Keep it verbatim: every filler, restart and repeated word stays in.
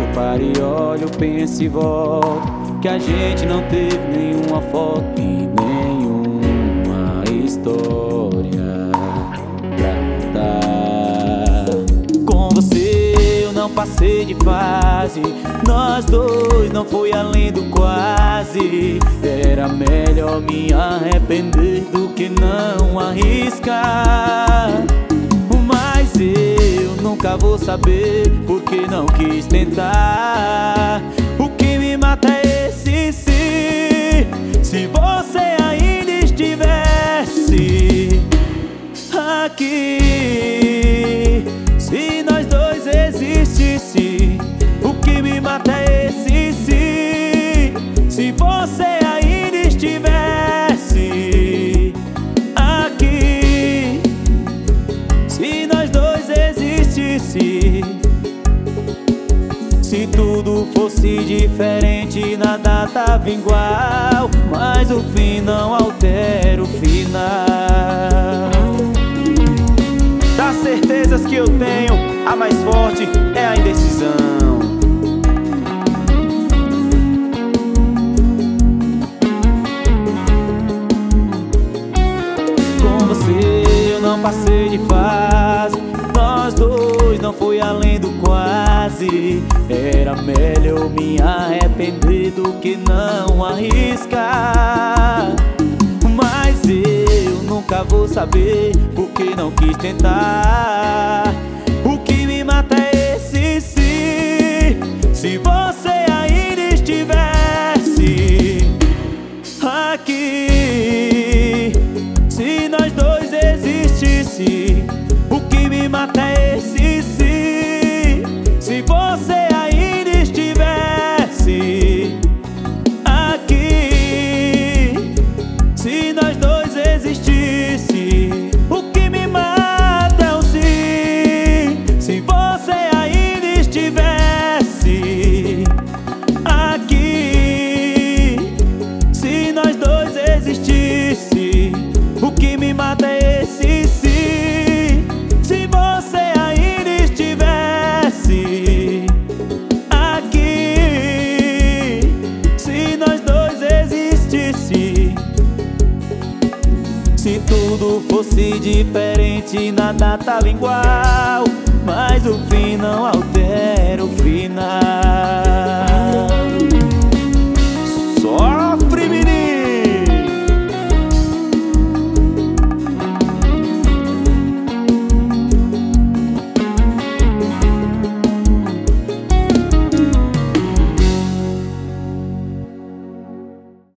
paro e olho, penso e volto, que a gente não teve nenhuma foto e nenhuma história pra contar. Com você eu não passei de fase, nós dois não foi além do quase. Era melhor me arrepender do que não arriscar. Mas eu nunca vou saber porque não quis tentar. O que me mata é esse sim, se você ainda estivesse aqui, se nós dois existisse. O que me mata é esse sim, se você ainda estivesse aqui, se nós dois existisse. Se tudo fosse diferente, nada tava igual, mas o fim não altera o final. Das certezas que eu tenho, a mais forte é a indecisão. Com você eu não passei de fase, nós dois não foi além do quase. Era melhor me arrepender do que não arriscar. Mas eu nunca vou saber porque não quis tentar. O que me mata é esse sim, se você ainda estivesse aqui, se nós dois existisse. O que me mata é esse sim, se você ainda estivesse aqui, se nós dois existisse. O que me mata é o sim, se você ainda estivesse aqui, se nós dois existisse. O que me mata é esse sim, se você ainda estivesse aqui, se nós dois existisse. Se tudo fosse diferente, nada tava igual, mas o fim não altera o fim.